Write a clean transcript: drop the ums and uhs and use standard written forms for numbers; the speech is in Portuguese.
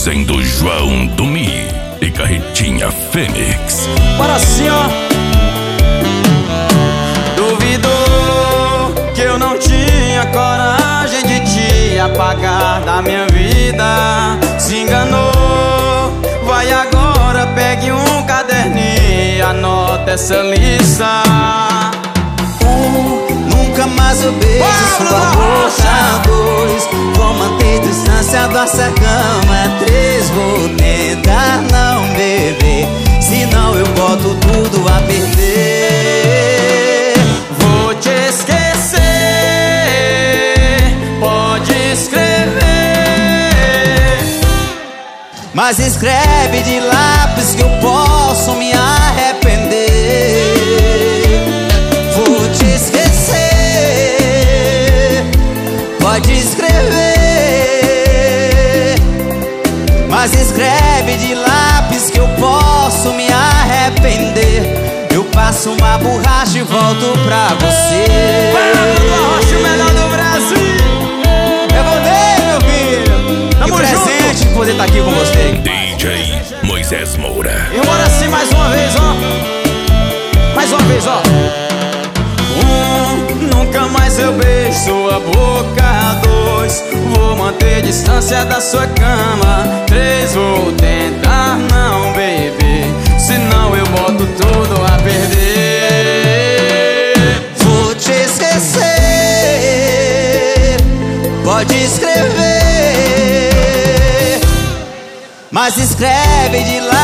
trazendo João do Mi e Carretinha Fênix. Bora assim, ó. Duvidou que eu não tinha coragem de te apagar da minha vida. Se enganou, vai agora, pegue um caderninho e anota essa lista. Nunca mais eu beijo sua boca. 2, vou manter distância da nossa cama. 3, vou tentar não beber, senão eu boto tudo a perder. Vou te esquecer, pode escrever, mas escreve de lápis que eu posso me arrepender. Vou te esquecer, pode escrever, mas escreve de lápis que eu posso me arrepender. Eu passo uma borracha e volto pra você. Pablo Arrocha, o melhor do Brasil. Eu voltei, meu filho. Tamo que presente de poder estar aqui com você. DJ Moisés Moura. E bora assim mais uma vez, ó. Mais uma vez, ó. Nunca mais eu beijo sua boca. 2, vou manter distância da sua cama. 3, vou tentar não beber, senão eu boto tudo a perder. Vou te esquecer, pode escrever, mas escreve de lá